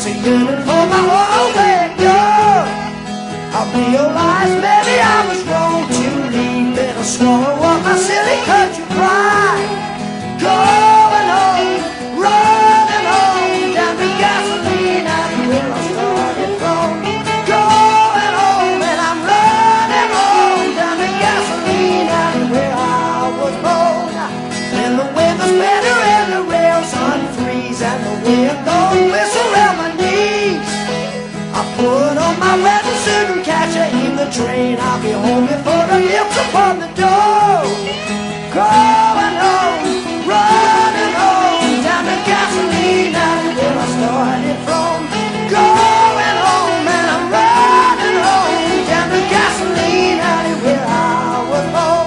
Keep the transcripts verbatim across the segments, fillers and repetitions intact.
It's a yearning for my old leg girl. I realized maybe I was wrong to leave. Better swallow up my silly country pride. Going home, running home, down to gasoline, that's where I started from. Going home and I'm running home, down to gasoline, that's where I was born. And the weather's better and the rails unfreeze, and the wind don't whistle around my knees. I put on my wedding suit and catch her in the train. I'll be home before the milk's upon the door. Going home, running home, down to gasoline, that's where I started from. Going home and I'm running home, down to gasoline, that's where I was born.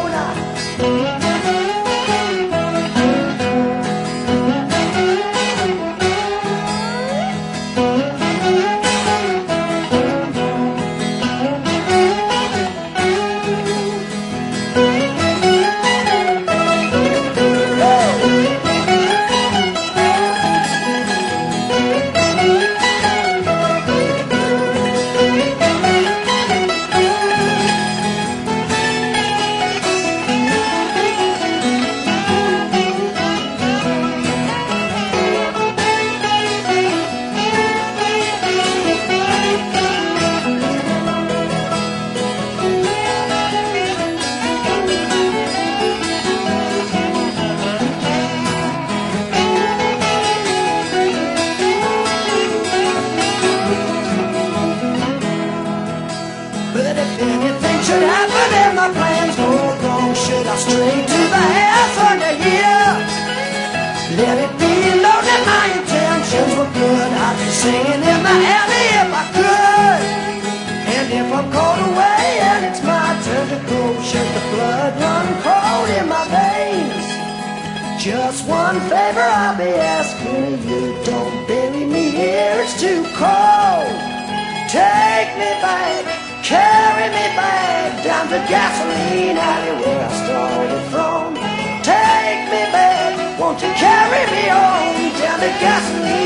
But if anything should happen and my plans go wrong, should I stray to the house under here? Let it be known that my intentions were good. I'd be singing in the alley if I could. And if I'm called away and it's my turn to go, should the blood run cold in my veins? Just one favor I'll be asking you, don't bury me here, it's too cold. Take me back, carry me back, down to gasoline alley where I started from. Take me back, won't you carry me home, down to gasoline